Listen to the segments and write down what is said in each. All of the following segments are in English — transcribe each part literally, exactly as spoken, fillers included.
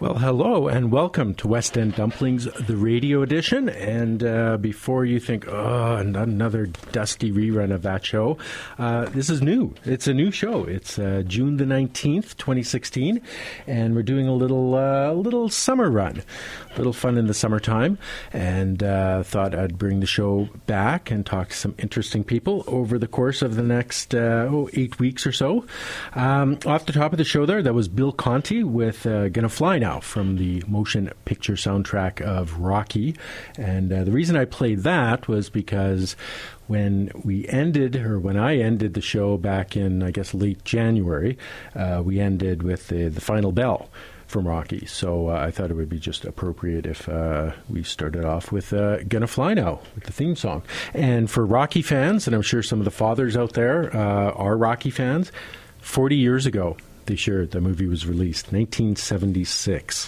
Well, hello and welcome to West End Dumplings, the radio edition. And uh, before you think, oh, another dusty rerun of that show, uh, this is new. It's a new show. It's uh, June the nineteenth, twenty sixteen, and we're doing a little uh, little summer run, a little fun in the summertime, and uh, thought I'd bring the show back and talk to some interesting people over the course of the next uh, oh, eight weeks or so. Um, off the top of the show there, that was Bill Conti with uh, Gonna Fly Now, from the motion picture soundtrack of Rocky. And uh, the reason I played that was because when we ended, or when I ended the show back in, I guess, late January, uh, we ended with the, the final bell from Rocky. So uh, I thought it would be just appropriate if uh, we started off with uh, Gonna Fly Now, with the theme song. And for Rocky fans, and I'm sure some of the fathers out there uh, are Rocky fans, forty years ago, this year, the movie was released, nineteen seventy-six.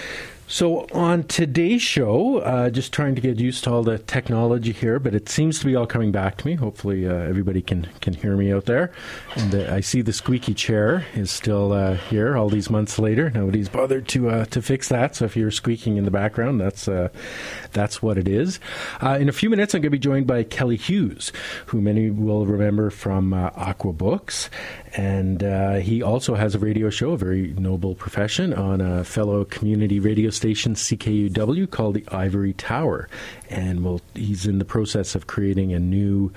So on today's show, uh, just trying to get used to all the technology here, but it seems to be all coming back to me. Hopefully uh, everybody can, can hear me out there. And uh, I see the squeaky chair is still uh, here all these months later. Nobody's bothered to uh, to fix that. So if you're squeaking in the background, that's uh, that's what it is. Uh, in a few minutes, I'm going to be joined by Kelly Hughes, who many will remember from uh, Aqua Books. And uh, he also has a radio show, a very noble profession, on a fellow community radio station, C K U W, called the Ivory Tower. And we'll, he's in the process of creating a new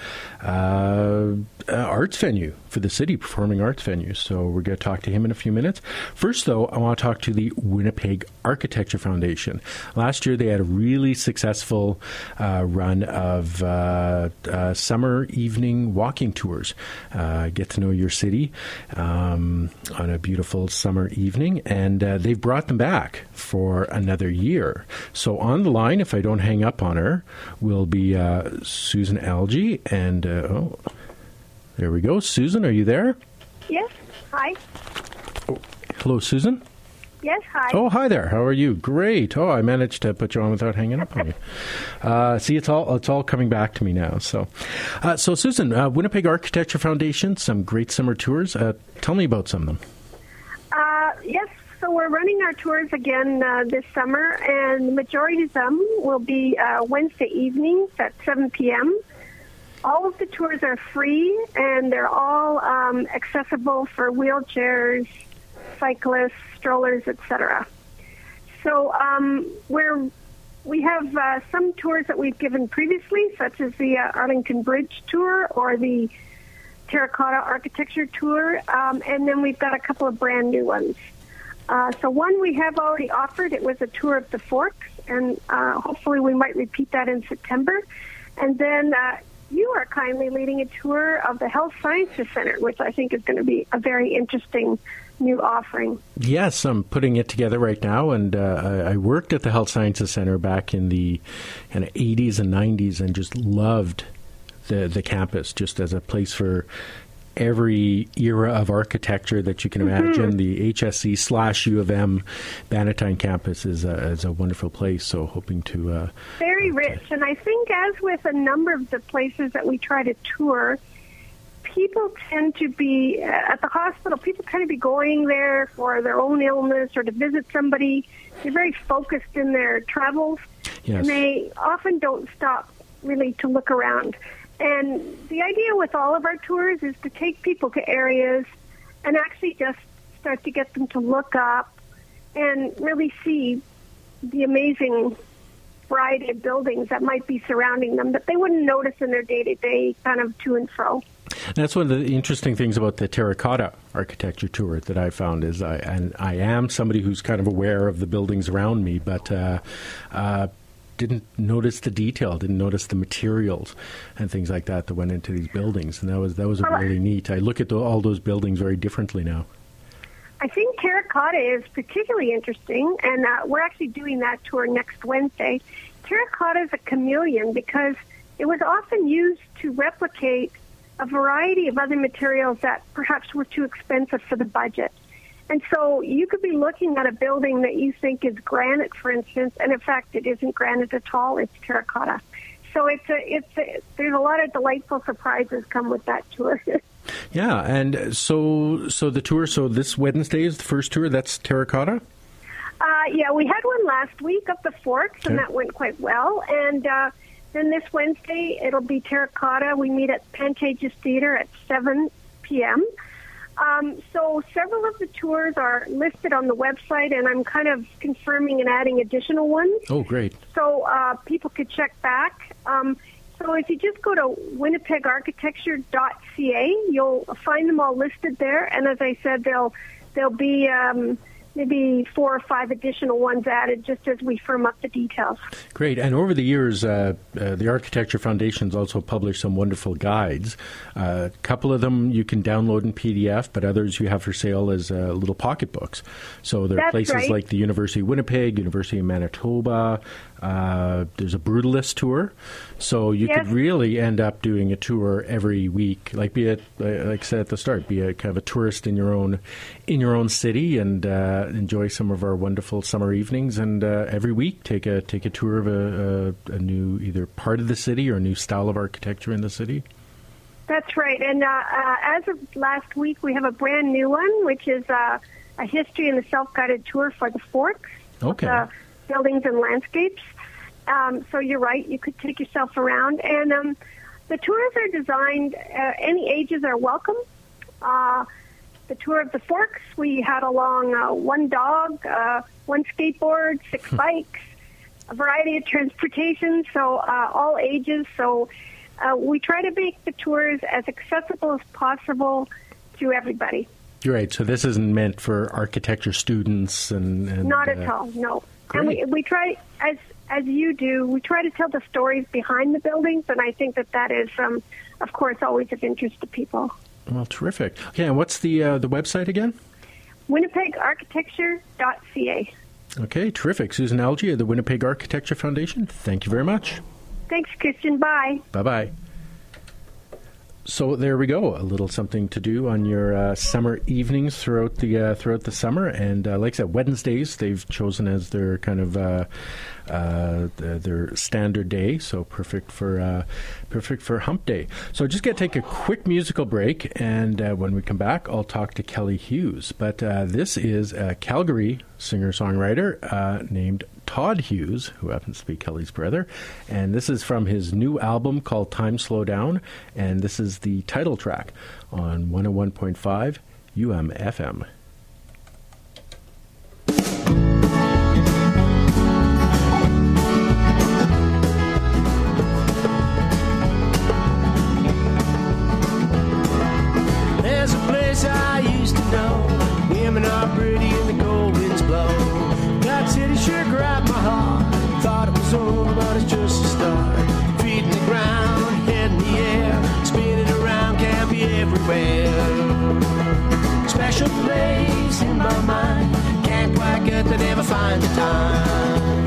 uh, uh, arts venue for the city, performing arts venue. So we're going to talk to him in a few minutes. First, though, I want to talk to the Winnipeg Architecture Foundation. Last year, they had a really successful uh, run of uh, uh, summer evening walking tours. Uh, get to know your city um, on a beautiful summer evening. And uh, they've brought them back for another year. So on the line, if I don't hang up on her, will be uh, Susan Algie. And, uh, oh, there we go. Susan, are you there? Yes. Hi. Oh, hello, Susan? Yes, hi. Oh, hi there. How are you? Great. Oh, I managed to put you on without hanging up on you. Uh, see, it's all it's all coming back to me now. So, uh, so Susan, uh, Winnipeg Architecture Foundation, some great summer tours. Uh, tell me about some of them. Uh, yes. So we're running our tours again uh, this summer, and the majority of them will be uh, Wednesday evenings at seven p.m. All of the tours are free, and they're all um, accessible for wheelchairs, cyclists, strollers, et cetera. So um, we're, we have uh, some tours that we've given previously, such as the uh, Arlington Bridge tour or the Terracotta Architecture tour, um, and then we've got a couple of brand new ones. Uh, so one we have already offered, it was a tour of the Forks, and uh, hopefully we might repeat that in September. And then uh, you are kindly leading a tour of the Health Sciences Center, which I think is going to be a very interesting new offering. Yes, I'm putting it together right now, and uh, I worked at the Health Sciences Center back in the kind of eighties and nineties and just loved the, the campus just as a place for every era of architecture that you can imagine. Mm-hmm. The H S C slash U of M Bannatyne campus is a, is a wonderful place, so hoping to... Uh, Very rich, and I think as with a number of the places that we try to tour, people tend to be, uh, at the hospital, people tend to be going there for their own illness or to visit somebody. They're very focused in their travels, yes. And they often don't stop really to look around. And the idea with all of our tours is to take people to areas and actually just start to get them to look up and really see the amazing variety of buildings that might be surrounding them that they wouldn't notice in their day-to-day kind of to and fro. That's one of the interesting things about the Terracotta Architecture Tour that I found is I and I am somebody who's kind of aware of the buildings around me, but uh, uh, didn't notice the detail, didn't notice the materials and things like that that went into these buildings, and that was that was well, really neat. I look at the, all those buildings very differently now. I think Terracotta is particularly interesting, and uh, we're actually doing that tour next Wednesday. Terracotta is a chameleon because it was often used to replicate a variety of other materials that perhaps were too expensive for the budget. And so you could be looking at a building that you think is granite, for instance, and in fact it isn't granite at all, it's terracotta. So it's a, it's a, there's a lot of delightful surprises come with that tour. Yeah, and so so the tour, so this Wednesday is the first tour, that's Terracotta? Uh, yeah, we had one last week up the Forks, and Okay. that went quite well. And uh, then this Wednesday, it'll be Terracotta. We meet at Pantages Theatre at seven p.m. Um, so several of the tours are listed on the website, and I'm kind of confirming and adding additional ones. Oh, great. So uh, people could check back. Um, so if you just go to winnipeg architecture dot c a, you'll find them all listed there. And as I said, there'll, there'll be um, maybe four or five additional ones added just as we firm up the details. Great. And over the years, uh, uh, the Architecture Foundation's also published some wonderful guides. Uh, a couple of them you can download in P D F, but others you have for sale as uh, little pocketbooks. So there are That's places right. like the University of Winnipeg, University of Manitoba. Uh, there's a Brutalist tour. So you Yes. could really end up doing a tour every week. Like be a, like I said at the start, be a kind of a tourist in your own in your own city and uh, enjoy some of our wonderful summer evenings. And uh, every week take a take a tour of a, a, a new either part of the city or a new style of architecture in the city. That's right. And uh, uh, as of last week, we have a brand new one, which is uh, a history and a self-guided tour for the Forks. Okay. Uh, buildings and landscapes. Um, so you're right. You could take yourself around. And um, the tours are designed, uh, any ages are welcome. Uh, the tour of the Forks, we had along uh, one dog, uh, one skateboard, six bikes, a variety of transportation, so uh, all ages. So uh, we try to make the tours as accessible as possible to everybody. You're right. So this isn't meant for architecture students and, and Not uh, at all, no. great. And we, we try, as as you do, we try to tell the stories behind the buildings, and I think that that is, um, of course, always of interest to people. Well, terrific. Okay, and what's the uh, the website again? winnipeg architecture dot c a. Okay, terrific. Susan Algie of the Winnipeg Architecture Foundation. Thank you very much. Thanks, Christian. Bye. Bye-bye. So there we go, a little something to do on your uh, summer evenings throughout the uh, throughout the summer. And uh, like I said, Wednesdays they've chosen as their kind of uh, uh, their standard day, so perfect for uh, perfect for Hump Day. So just going to take a quick musical break, and uh, when we come back, I'll talk to Kelly Hughes. But uh, this is a Calgary singer-songwriter uh, named Todd Hughes, who happens to be Kelly's brother, and this is from his new album called Time Slow Down, and this is the title track on one oh one point five U M F M. There's a place I used to know, women are pretty and the cold winds blow. That city sure grabbed my heart, thought it was over but it's just a start. Feet in the ground, head in the air, spinning around, can't be everywhere. Special place in my mind, can't quite get there, never find the time.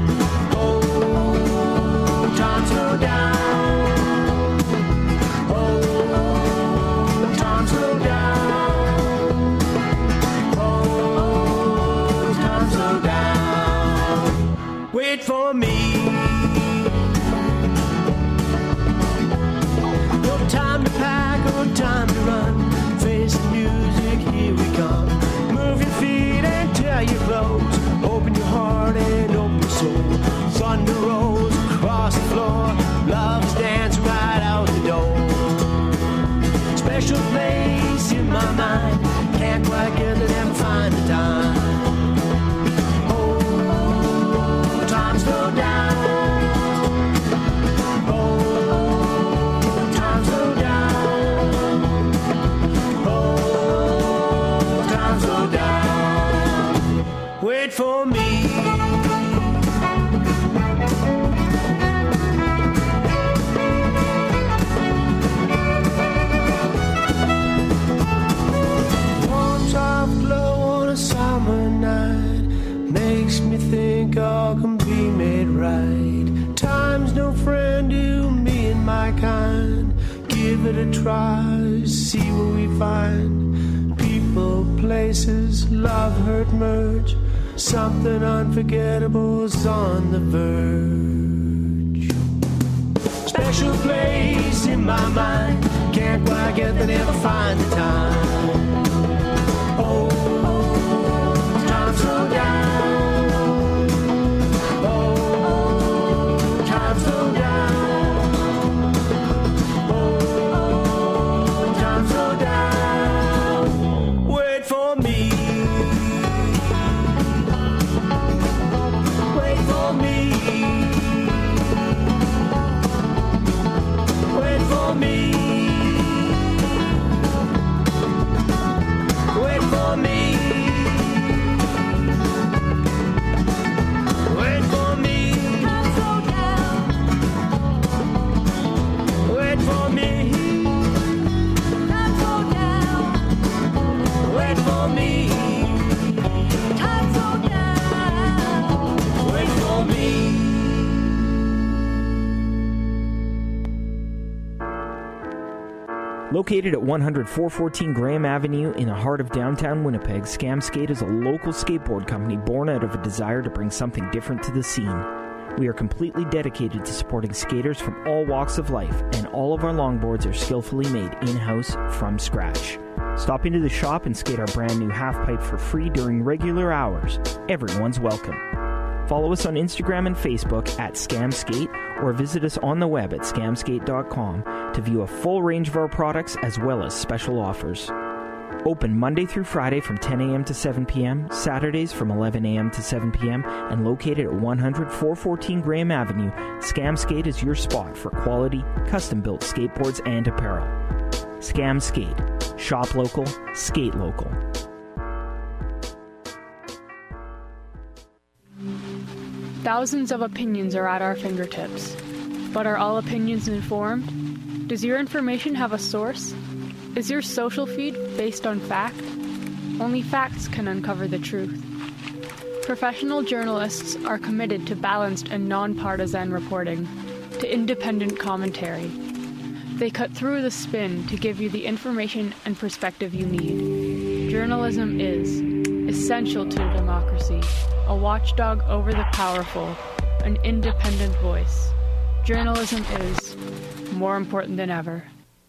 Oh, time slow down. Oh, time slow down. Oh, time slow down. Wait for me. No time to pack, no time to run. Face the music, here we come. Move your feet and tear your clothes. Open your heart and open your soul. Thunder rolls across the floor. Love is dancing right out the door. Special place in my mind. Can't quite get there, never find the time. Oh, time slow down. Oh, time slow down. Oh, time slow down. Wait for me. Warm, soft glow on a summer night makes me think all can be made right. Time's no friend to me and my kind. Give it a try, see what we find. People, places, love, hurt, merge. Something unforgettable's on the verge. Special place in my mind. Can't quite get there, never find the time. Oh, time slow down. Located at one hundred four fourteen Graham Avenue in the heart of downtown Winnipeg, Scam Skate is a local skateboard company born out of a desire to bring something different to the scene. We are completely dedicated to supporting skaters from all walks of life, and all of our longboards are skillfully made in-house from scratch. Stop into the shop and skate our brand new half-pipe for free during regular hours. Everyone's welcome. Follow us on Instagram and Facebook at Scam Skate, or visit us on the web at scam skate dot com to view a full range of our products as well as special offers. Open Monday through Friday from ten a.m. to seven p.m., Saturdays from eleven a.m. to seven p.m., and located at one hundred four fourteen Graham Avenue, Scam Skate is your spot for quality, custom-built skateboards and apparel. Scam Skate. Shop local, skate local. Thousands of opinions are at our fingertips. But are all opinions informed? Does your information have a source? Is your social feed based on fact? Only facts can uncover the truth. Professional journalists are committed to balanced and nonpartisan reporting, to independent commentary. They cut through the spin to give you the information and perspective you need. Journalism is essential to democracy, a watchdog over the powerful, an independent voice. Journalism is more important than ever.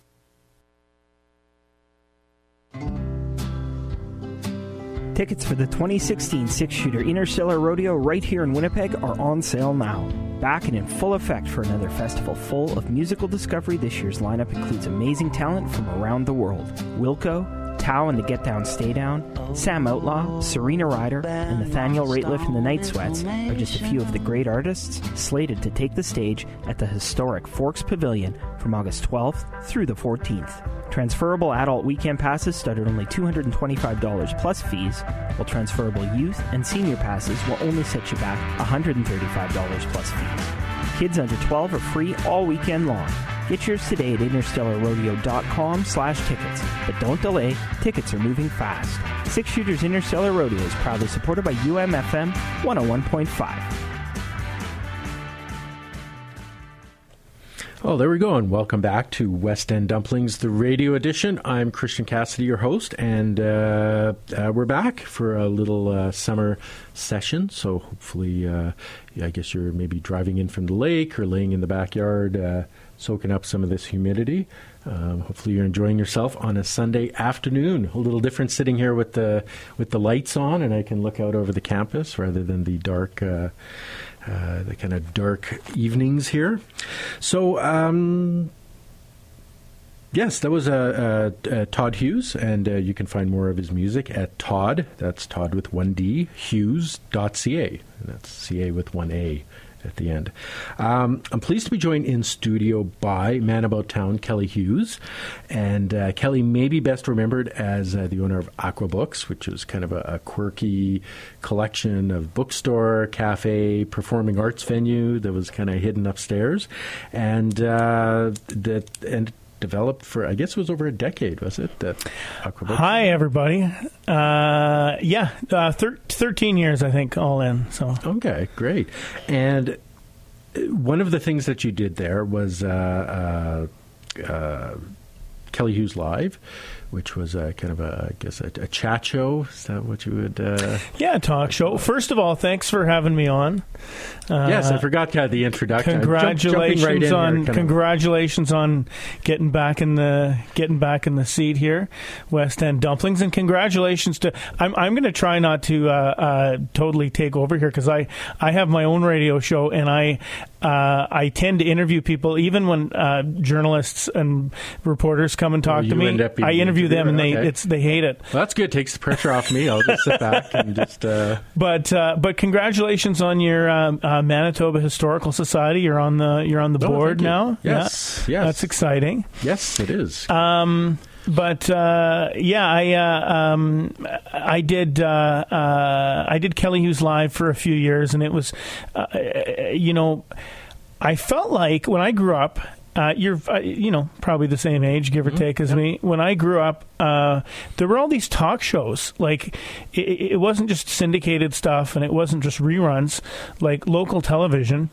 Tickets for the twenty sixteen six-shooter Interstellar Rodeo right here in Winnipeg are on sale now. Back and in full effect for another festival full of musical discovery, this year's lineup includes amazing talent from around the world. Wilco, Tao and the Get Down Stay Down, Sam Outlaw, Serena Ryder, and Nathaniel Rateliff and the Night Sweats are just a few of the great artists slated to take the stage at the historic Forks Pavilion from August twelfth through the fourteenth. Transferable adult weekend passes start at only two hundred twenty-five dollars plus fees, while transferable youth and senior passes will only set you back one hundred thirty-five dollars plus fees. Kids under twelve are free all weekend long. Get yours today at interstellar rodeo dot com slash tickets. But don't delay, tickets are moving fast. Six Shooters Interstellar Rodeo is proudly supported by U M F M one oh one point five. Oh, there we go, and welcome back to West End Dumplings, the radio edition. I'm Christian Cassidy, your host, and uh, uh, we're back for a little uh, summer session. So hopefully, uh, I guess you're maybe driving in from the lake or laying in the backyard, uh, soaking up some of this humidity. Um, hopefully, you're enjoying yourself on a Sunday afternoon. A little different sitting here with the with the lights on, and I can look out over the campus rather than the dark. Uh, Uh, the kind of dark evenings here. So, um, yes, that was uh, uh, uh, Todd Hughes, and uh, you can find more of his music at Todd, that's Todd with one D, Hughes dot C A, and that's C A with one A at the end. Um, I'm pleased to be joined in studio by Man About Town, Kelly Hughes. And uh, Kelly may be best remembered as uh, the owner of Aqua Books, which is kind of a, a quirky collection of bookstore, cafe, performing arts venue that was kind of hidden upstairs. And uh, that and developed for, I guess it was over a decade, was it? That Aqua Books? Hi, everybody. Uh, yeah, uh, thir- thirteen years, I think, all in. So okay, great. And one of the things that you did there was uh, uh, uh, Kelly Hughes Live, which was a kind of a, I guess, a, a chat show. Is that what you would? Uh, yeah, talk show. First of all, thanks for having me on. Uh, yes, I forgot kind of the introduction. Congratulations jump, right on here, congratulations of. on getting back in the getting back in the seat here, West End Dumplings, and congratulations to. I'm I'm going to try not to uh, uh, totally take over here because I I have my own radio show and I. Uh, I tend to interview people, even when uh, journalists and reporters come and talk well, to me. I interview them, and they okay. it's they hate it. Well, that's good. Takes the pressure off me. I'll just sit back and just. Uh... But uh, but congratulations on your uh, uh, Manitoba Historical Society. You're on the you're on the oh, board now. Yes, yeah. yes, that's exciting. Yes, it is. Um. But uh, yeah, I uh, um, I did uh, uh, I did Kelly Hughes Live for a few years, and it was, uh, you know, I felt like when I grew up, uh, you're uh, you know probably the same age, give or mm-hmm. take, as yep. me. When I grew up, uh, there were all these talk shows. Like it, it wasn't just syndicated stuff, and it wasn't just reruns. Like local television.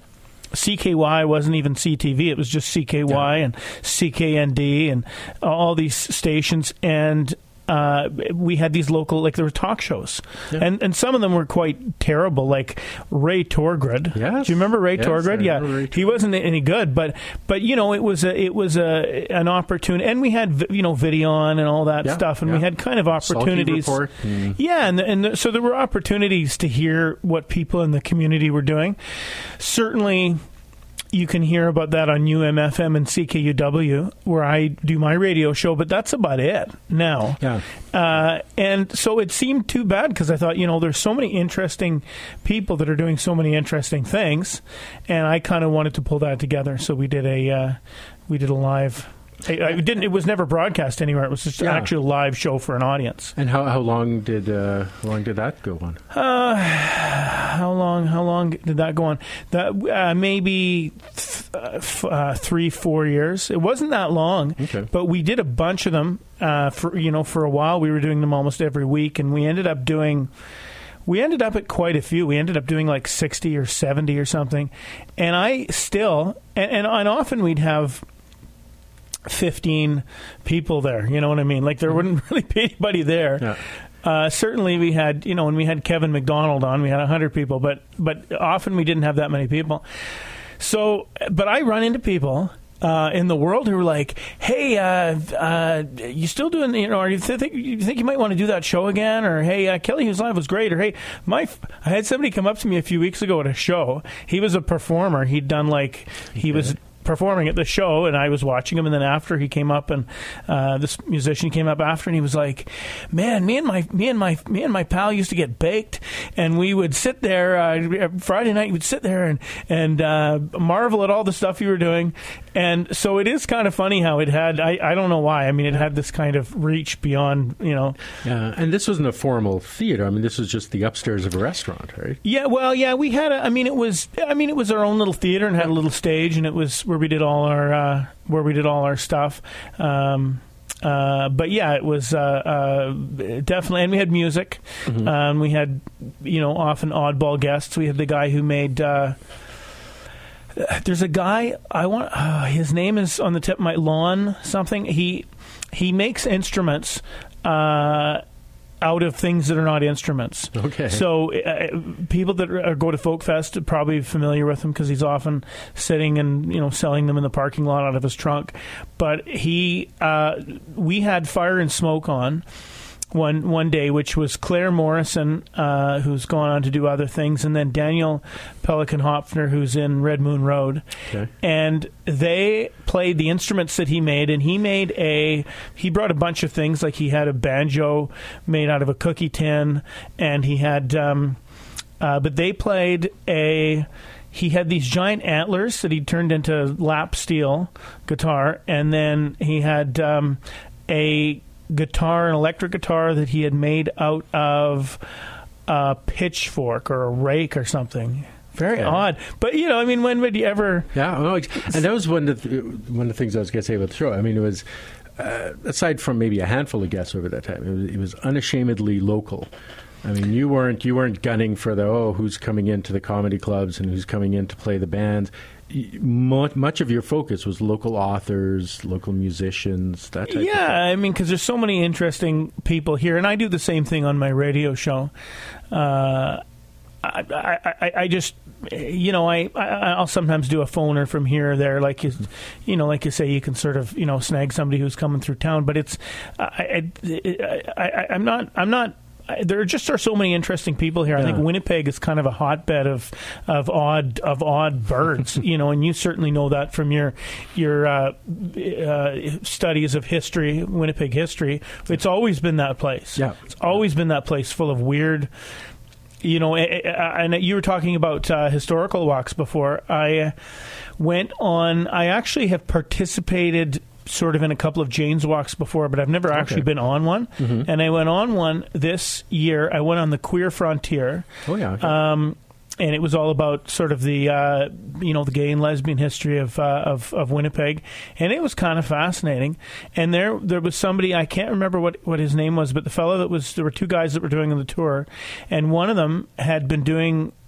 C K Y wasn't even C T V. It was just C K Y yeah. and C K N D and all these stations. And uh, we had these local, like there were talk shows. Yeah. And and some of them were quite terrible, like Ray Torgrid. Yes. Do you remember Ray yes, Torgrid? Yeah. Ray He wasn't any good, but, but you know, it was a, it was a, an opportunity. And we had, you know, Videon and all that yeah, stuff. And yeah. we had kind of opportunities. Report. Mm. Yeah. And, and the, so there were opportunities to hear what people in the community were doing. Certainly, you can hear about that on U M F M and C K U W, where I do my radio show, but that's about it now. Yeah. Uh, and so it seemed too bad because I thought, you know, there's so many interesting people that are doing so many interesting things, and I kind of wanted to pull that together. So we did a uh, we did a live. I, I didn't. It was never broadcast anywhere. It was just yeah. actually a live show for an audience. And how how long did uh, how long did that go on? Uh, how long? How long did that go on? That uh, maybe th- f- uh, three, four years. It wasn't that long. Okay. But we did a bunch of them. Uh, for you know, for a while, we were doing them almost every week, and we ended up doing. We ended up at quite a few. We ended up doing like sixty or seventy or something. And I still, and, and, and often we'd have fifteen people there, you know what I mean? Like there wouldn't really be anybody there. Yeah. Uh, certainly we had, you know, when we had Kevin McDonald on, we had one hundred people, but but often we didn't have that many people. So, but I run into people uh, in the world who are like, hey, uh, uh, you still doing, you know, or you th- think you think you might want to do that show again? Or, hey, uh, Kelly Hughes Live was great. Or, hey, my, f- I had somebody come up to me a few weeks ago at a show. He was a performer. He'd done like, he was performing at the show, and I was watching him, and then after he came up, and uh, this musician came up after, and he was like, man, me and my me and my me and my pal used to get baked, and we would sit there uh, Friday night, we'd sit there and and uh, marvel at all the stuff you were doing. And so it is kind of funny how it had, I, I don't know why, I mean, it had this kind of reach beyond, you know. Yeah, and this wasn't a formal theater. I mean, this was just the upstairs of a restaurant, right? Yeah, well, yeah, we had a, I mean, it was, I mean, it was our own little theater and had a little stage, and it was where we did all our, uh, where we did all our stuff. Um, uh, but yeah, it was uh, uh, definitely, and we had music. Mm-hmm. Um, we had, you know, often oddball guests. We had the guy who made, uh, there's a guy, I want, uh, his name is on the tip of my lawn, something. He, he makes instruments, uh, out of things that are not instruments. Okay. So uh, people that are, go to Folk Fest are probably familiar with him because he's often sitting and, you know, selling them in the parking lot out of his trunk. But he, uh, we had Fire and Smoke on one one day, which was Claire Morrison, uh, who's gone on to do other things, and then Daniel Pelican Hopfner, who's in Red Moon Road. Okay. And they played the instruments that he made, and he made a, he brought a bunch of things, like he had a banjo made out of a cookie tin, and he had, um, uh, but they played a, he had these giant antlers that he turned into lap steel guitar, and then he had um, a guitar, an electric guitar that he had made out of a pitchfork or a rake or something. Very yeah. odd. But, you know, I mean, when would you ever... Yeah, well, and that was one of the, one of the things I was going to say about the show. I mean, it was, uh, aside from maybe a handful of guests over that time, it was, it was unashamedly local. I mean, you weren't you weren't gunning for the, oh, who's coming into the comedy clubs and who's coming in to play the bands. Much of your focus was local authors, local musicians, that type yeah, of thing. Yeah, I mean, because there's so many interesting people here, and I do the same thing on my radio show. Uh, I, I, I just, you know, I, I'll sometimes do a phoner from here or there, like you, you know, like you say, you can sort of, you know, snag somebody who's coming through town, but it's, I, I, I, I'm not, I'm not. There just are so many interesting people here. I yeah. think Winnipeg is kind of a hotbed of of odd of odd birds, you know, and you certainly know that from your your uh, uh, studies of history, Winnipeg history. It's always been that place. Yeah, it's always been that place full of weird. You know, and you were talking about uh, historical walks before. I went on. I actually have participated sort of in a couple of Jane's walks before, but I've never actually okay. been on one. Mm-hmm. And I went on one this year. I went on the Queer Frontier. Oh, yeah. Okay. Um, and it was all about sort of the, uh, you know, the gay and lesbian history of, uh, of of Winnipeg. And it was kind of fascinating. And there there was somebody, I can't remember what, what his name was, but the fellow that was, there were two guys that were doing the tour. And one of them had been doing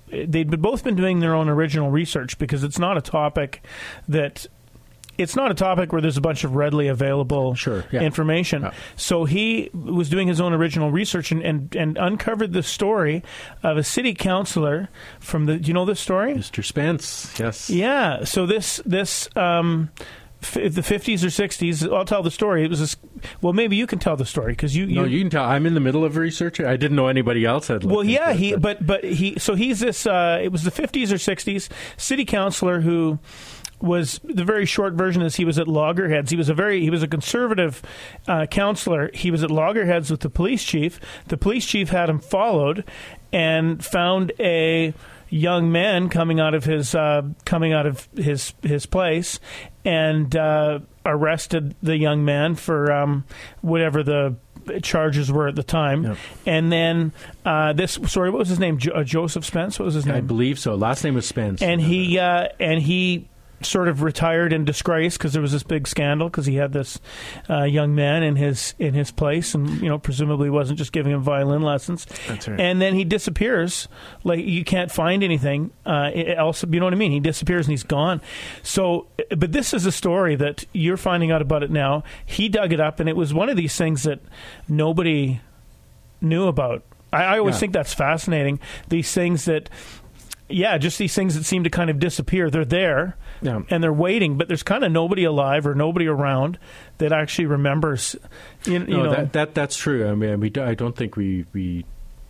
they'd both been doing their own original research, because it's not a topic that it's not a topic where there's a bunch of readily available sure, yeah. information. Yeah. So he was doing his own original research and, and, and uncovered the story of a city councillor from the. Do you know this story? Mister Spence, yes. Yeah. So this this. Um, F- the fifties or sixties, I'll tell the story. It was this, well, maybe you can tell the story, because you, you. No, you can tell. I'm in the middle of research. I didn't know anybody else had. Well, yeah, it, he, but. but but he. So he's this. Uh, it was the fifties or sixties city councillor who was, the very short version is he was at Loggerheads. He was a very he was a conservative uh, councillor. He was at Loggerheads with the police chief. The police chief had him followed and found a young man coming out of his uh, coming out of his his place, and uh, arrested the young man for um, whatever the charges were at the time. Yep. And then uh, this sorry, what was his name? Jo- uh, Joseph Spence. What was his name? I believe so. Last name was Spence. And he uh, and he. sort of retired in disgrace, because there was this big scandal, because he had this uh, young man in his in his place, and you know presumably wasn't just giving him violin lessons. That's right. And then he disappears, like you can't find anything uh, else. You know what I mean? He disappears and he's gone. So, but this is a story that you're finding out about it now. He dug it up, and it was one of these things that nobody knew about. I, I always yeah. think that's fascinating. These things that. Yeah, just these things that seem to kind of disappear. They're there, yeah. and they're waiting, but there's kind of nobody alive or nobody around that actually remembers. You, you no, know, that, that that's true. I mean, we do, I don't think we, we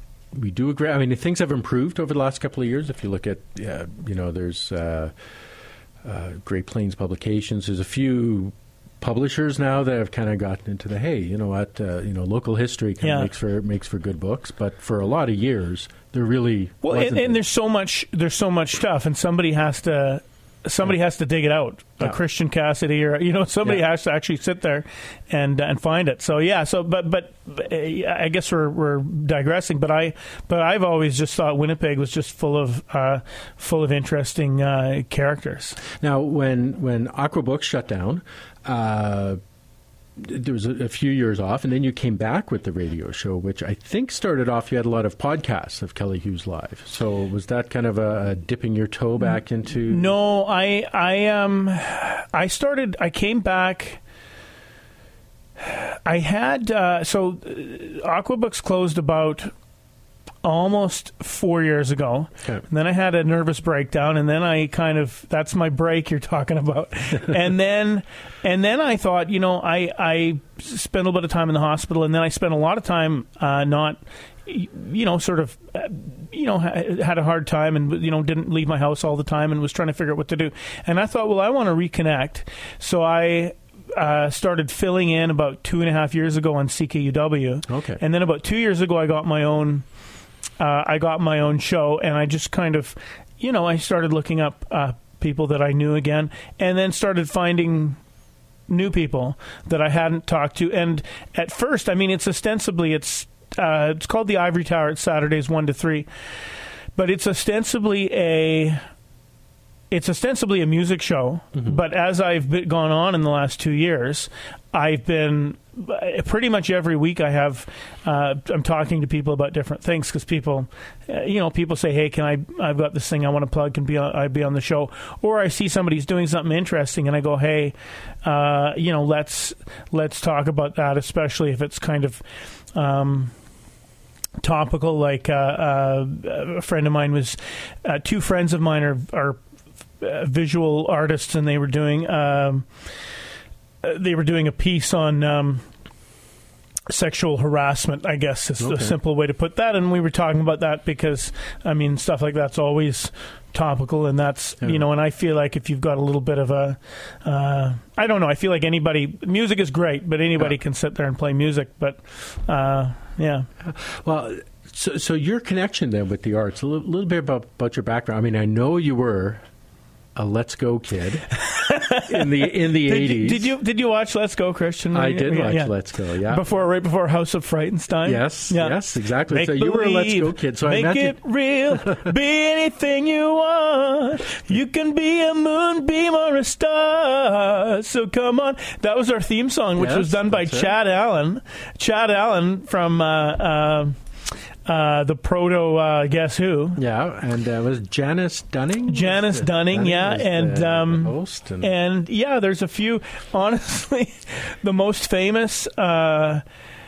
we do agree. I mean, things have improved over the last couple of years. If you look at, uh, you know, there's uh, uh, Great Plains Publications. There's a few publishers now that have kind of gotten into the hey, you know what, uh, you know, local history kind of yeah. makes for makes for good books. But for a lot of years, there really well, wasn't and, and there's so much there's so much stuff, and somebody has to somebody yeah. has to dig it out. A yeah. Christian Cassidy, or you know, somebody yeah. has to actually sit there and and find it. So yeah, so but but, but I guess we're we're digressing. But I but I've always just thought Winnipeg was just full of uh, full of interesting uh, characters. Now, when when Aqua Books shut down. Uh, there was a, a few years off, and then you came back with the radio show, which I think started off, you had a lot of podcasts of Kelly Hughes Live. So was that kind of a, a dipping your toe back into? No, I, I, um, I started, I came back, I had, uh, so uh, Aqua Books closed about almost four years ago. Okay. And then I had a nervous breakdown, and then I kind of, that's my break you're talking about. and then and then I thought, you know, I, I spent a little bit of time in the hospital, and then I spent a lot of time uh, not, you know, sort of, uh, you know, ha- had a hard time, and, you know, didn't leave my house all the time, and was trying to figure out what to do. And I thought, well, I want to reconnect. So I... Uh, started filling in about two and a half years ago on C K U W. Okay. And then about two years ago, I got my own. Uh, I got my own show, and I just kind of, you know, I started looking up uh, people that I knew again, and then started finding new people that I hadn't talked to. And at first, I mean, it's ostensibly it's uh, it's called the Ivory Tower. It's Saturdays one to three, but it's ostensibly a. It's ostensibly a music show, mm-hmm. but as I've been, gone on in the last two years, I've been pretty much every week. I have uh, I'm talking to people about different things, because people, uh, you know, people say, "Hey, can I? I've got this thing I want to plug. Can be on, I be on the show?" Or I see somebody's doing something interesting, and I go, "Hey, uh, you know, let's let's talk about that," especially if it's kind of. Um, topical. Like uh, uh, a friend of mine was, uh, two friends of mine are are. Uh, visual artists, and they were doing um, uh, they were doing a piece on um, sexual harassment, I guess is okay. the simple way to put that. And we were talking about that because, I mean, stuff like that's always topical, and that's, yeah. you know, and I feel like if you've got a little bit of a, uh, I don't know, I feel like anybody, music is great, but anybody yeah. can sit there and play music, but uh, yeah. Well, so, so your connection then with the arts, a little, little bit about, about your background. I mean, I know you were a Let's Go kid in the in the eighties. Did you did you watch Let's Go, Christian? I did yeah, watch yeah. Let's Go. Yeah, before right before House of Frightenstein. Yes, yeah. yes, exactly. Make so you believe, were a Let's Go kid. So make I it real. Be anything you want. You can be a moonbeam or a star. So come on. That was our theme song, which yes, was done by Chad right. Allen. Chad Allen from. Uh, uh, uh, the proto uh, Guess Who. Yeah, and uh, was Janice Dunning? Janice was Dunning, Dunning yeah, was and the, um, the host, and, and yeah, there's a few. Honestly, the most famous, uh,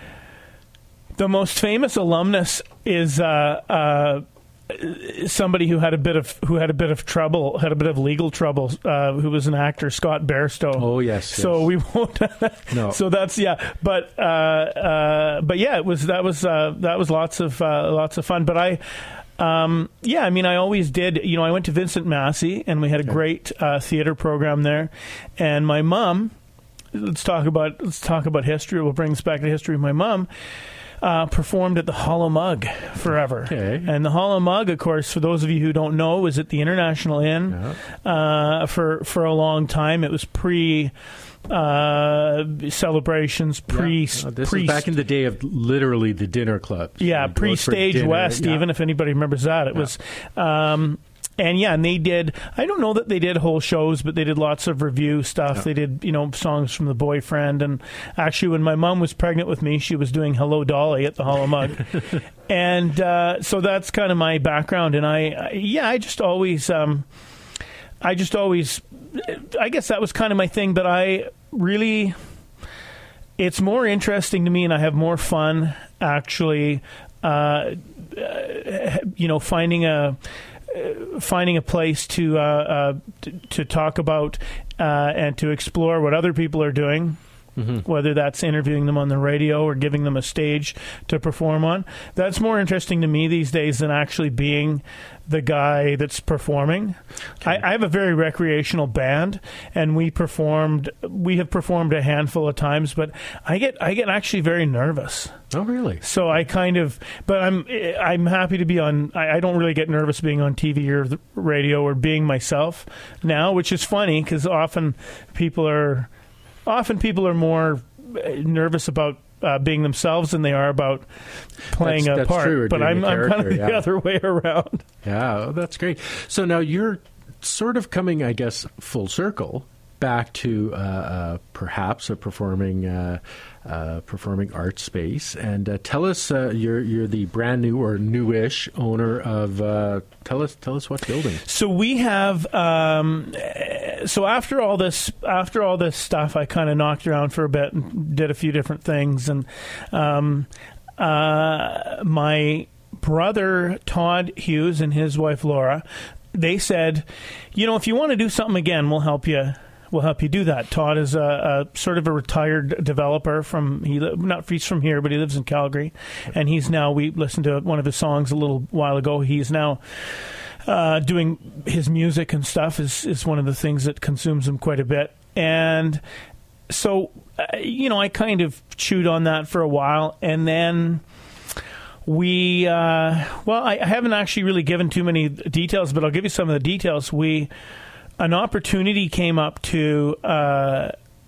the most famous alumnus is. Uh, uh, somebody who had a bit of who had a bit of trouble, had a bit of legal trouble, uh, who was an actor, Scott Bairstow. Oh yes. So yes. we won't. No. So that's yeah, but uh, uh, but yeah, it was that was uh, that was lots of uh, lots of fun. But I. Um, yeah, I mean, I always did. You know, I went to Vincent Massey, and we had a okay. great uh, theater program there. And my mom, let's talk about let's talk about history. We'll bring us back to history. My mom. Uh, performed at the Hollow Mug forever. Okay. And the Hollow Mug, of course, for those of you who don't know, was at the International Inn yeah. uh, for for a long time. It was pre uh, celebrations, pre yeah. uh, this pre is back in the day of literally the dinner clubs. yeah, You'd go pre for Stage dinner, West. yeah. Even if anybody remembers that, it Yeah. was. Um, And yeah, and they did, I don't know that they did whole shows, but they did lots of review stuff. Yeah. They did, you know, songs from The Boyfriend. And actually, when my mom was pregnant with me, she was doing Hello Dolly at the Hollow Mug. And uh, so that's kind of my background. And I, I yeah, I just always, um, I just always, I guess that was kind of my thing. But I really, it's more interesting to me and I have more fun actually, uh, you know, finding a, finding a place to uh, uh, t- to talk about uh, and to explore what other people are doing, mm-hmm. whether that's interviewing them on the radio or giving them a stage to perform on. That's more interesting to me these days than actually being the guy that's performing. Okay. I, I have a very recreational band, and we performed. We have performed a handful of times, but I get I get actually very nervous. Oh, really? So I kind of, but I'm I'm happy to be on. I, I don't really get nervous being on T V or the radio or being myself now, which is funny because often people are often people are more nervous about uh, being themselves than they are about playing that's, a that's part. True, but I'm I'm kind of the yeah. other way around. Yeah, oh, that's great. So now you're sort of coming, I guess, full circle back to uh, uh, perhaps a performing uh, uh, performing arts space, and uh, tell us uh, you're you're the brand new or newish owner of. Uh, tell us tell us what building. So we have. Um, so after all this, after all this stuff, I kind of knocked around for a bit and did a few different things, and um, uh, my brother Todd Hughes and his wife Laura, they said, you know, if you want to do something again, we'll help you. We'll help you do that. Todd is a, a sort of a retired developer from he not he's from here, but he lives in Calgary, and he's now we listened to one of his songs a little while ago. He's now uh, doing his music and stuff is is one of the things that consumes him quite a bit, and so uh, you know I kind of chewed on that for a while, and then. We, uh, well, I, I haven't actually really given too many details, but I'll give you some of the details. We, an opportunity came up to, uh,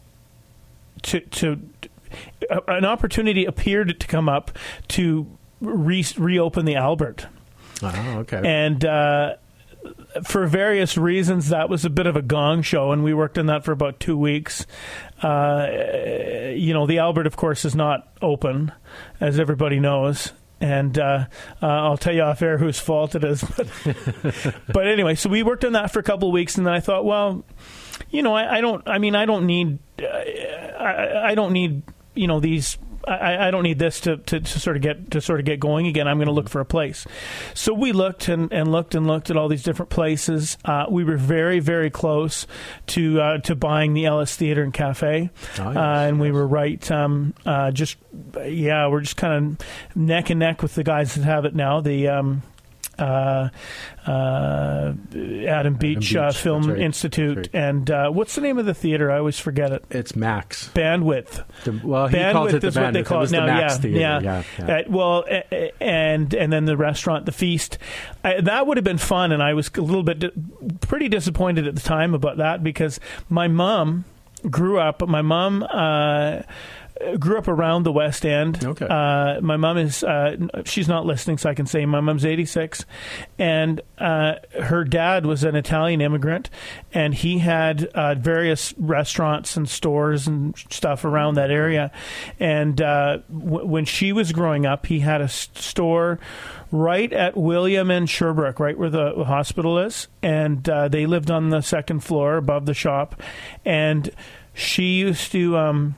to, to, uh, an opportunity appeared to come up to re- reopen the Albert. Oh, okay. And, uh, for various reasons, that was a bit of a gong show, and we worked on that for about two weeks. Uh, you know, the Albert, of course, is not open, as everybody knows. And uh, uh, I'll tell you off air whose fault it is. But, but anyway, so we worked on that for a couple of weeks, and then I thought, well, you know, I, I don't. I mean, I don't need. Uh, I, I don't need. You know, these. I, I don't need this to, to, to sort of get to sort of get going again. I'm going to look for a place. So we looked and, and looked and looked at all these different places. Uh, we were very very close to uh, to buying the Ellis Theatre and Cafe, oh, yes, uh, and yes. we were right. Um, uh, just yeah, we're just kind of neck and neck with the guys that have it now. The um, uh, uh, Adam Beach, Beach uh, Film right. Institute, right. and uh, what's the name of the theater? I always forget it. It's Max. Bandwidth. The, well, he Bandwidth calls it the is what they Bandwidth. call it it, was now. the Max yeah, Theater. yeah. yeah, yeah. Uh, well, uh, and and then the restaurant, the Feast. I, that would have been fun, and I was a little bit di- pretty disappointed at the time about that because my mom grew up. My mom. Uh, grew up around the West End. Okay. Uh, my mom is, uh, she's not listening, so I can say my mom's eighty-six. And uh, her dad was an Italian immigrant, and he had uh, various restaurants and stores and stuff around that area. And uh, w- when she was growing up, he had a s- store right at William and Sherbrooke, right where the hospital is. And uh, they lived on the second floor above the shop. And she used to... Um,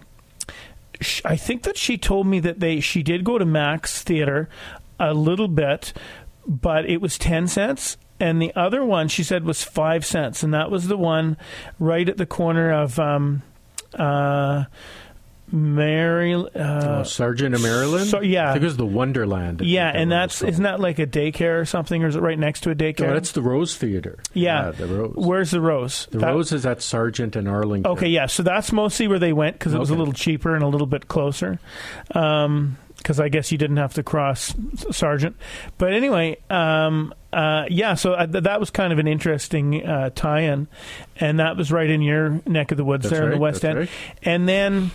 I think that she told me that they she did go to Max Theater a little bit, but it was ten cents. And the other one, she said, was five cents. And that was the one right at the corner of um, uh, Mary... Uh, oh, Sargent and Maryland? So, yeah. I think it was the Wonderland. Yeah, and that's... Isn't that like a daycare or something? Or is it right next to a daycare? No, that's the Rose Theater. Yeah. yeah the Rose. Where's the Rose? The that, Rose is at Sargent and Arlington. Okay, yeah. So that's mostly where they went because it was okay. a little cheaper and a little bit closer. Um... Because I guess you didn't have to cross Sargent. But anyway, um, uh, yeah, so I, th- that was kind of an interesting uh, tie-in. And that was right in your neck of the woods that's there right, in the West End. Right. And then